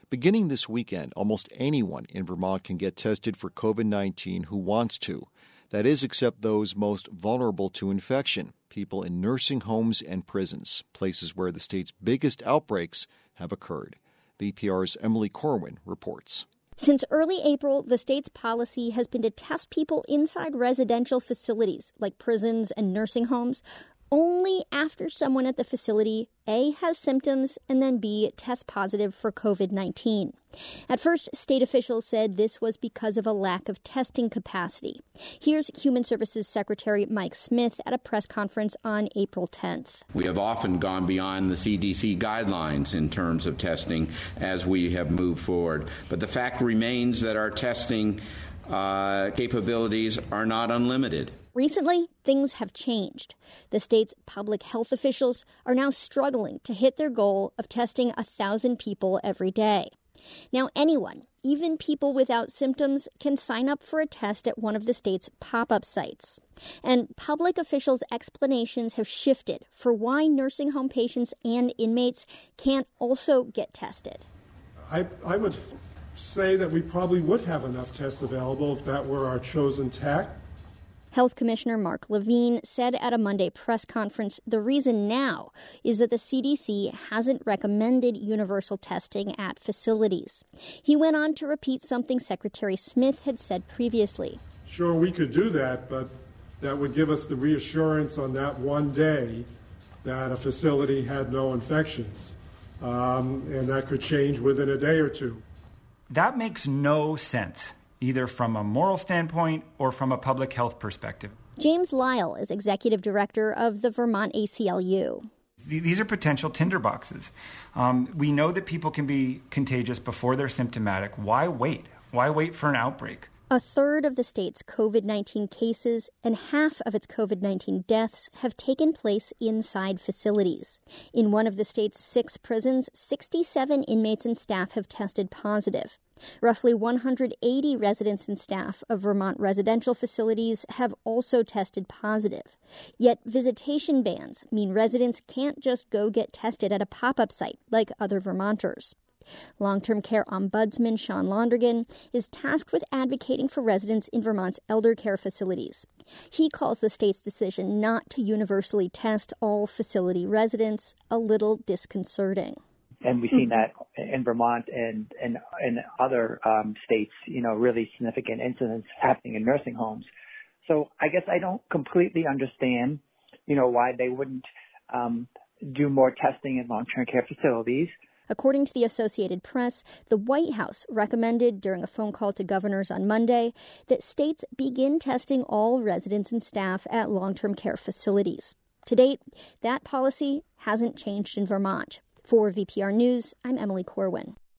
Beginning this weekend, almost anyone in Vermont can get tested for COVID-19 who wants to. That is, except those most vulnerable to infection, people in nursing homes and prisons, places where the state's biggest outbreaks have occurred. VPR's Emily Corwin reports. Since early April, the state's policy has been to test people inside residential facilities like prisons and nursing homes only after someone at the facility A, has symptoms, and then B, tests positive for COVID-19. At first, state officials said this was because of a lack of testing capacity. Here's Human Services Secretary Mike Smith at a press conference on April 10th. We have often gone beyond the CDC guidelines in terms of testing as we have moved forward. But the fact remains that our testing capabilities are not unlimited. Recently, things have changed. The state's public health officials are now struggling to hit their goal of testing 1,000 people every day. Now, anyone, even people without symptoms, can sign up for a test at one of the state's pop-up sites. And public officials' explanations have shifted for why nursing home patients and inmates can't also get tested. I would say that we probably would have enough tests available if that were our chosen tack. Health Commissioner Mark Levine said at a Monday press conference the reason now is that the CDC hasn't recommended universal testing at facilities. He went on to repeat something Secretary Smith had said previously. Sure, we could do that, but that would give us the reassurance on that one day that a facility had no infections. And that could change within a day or two. That makes no sense, either from a moral standpoint or from a public health perspective. James Lyle is executive director of the Vermont ACLU. These are potential tinderboxes. We know that people can be contagious before they're symptomatic. Why wait? Why wait for an outbreak? A third of the state's COVID-19 cases and half of its COVID-19 deaths have taken place inside facilities. In one of the state's 6 prisons, 67 inmates and staff have tested positive. Roughly 180 residents and staff of Vermont residential facilities have also tested positive. Yet visitation bans mean residents can't just go get tested at a pop-up site like other Vermonters. Long-term care ombudsman Sean Londrigan is tasked with advocating for residents in Vermont's elder care facilities. He calls the state's decision not to universally test all facility residents a little disconcerting. And we've seen that in Vermont and other states, really significant incidents happening in nursing homes. So I guess I don't completely understand, why they wouldn't do more testing in long-term care facilities. According to the Associated Press, the White House recommended during a phone call to governors on Monday that states begin testing all residents and staff at long-term care facilities. To date, that policy hasn't changed in Vermont. For VPR News, I'm Emily Corwin.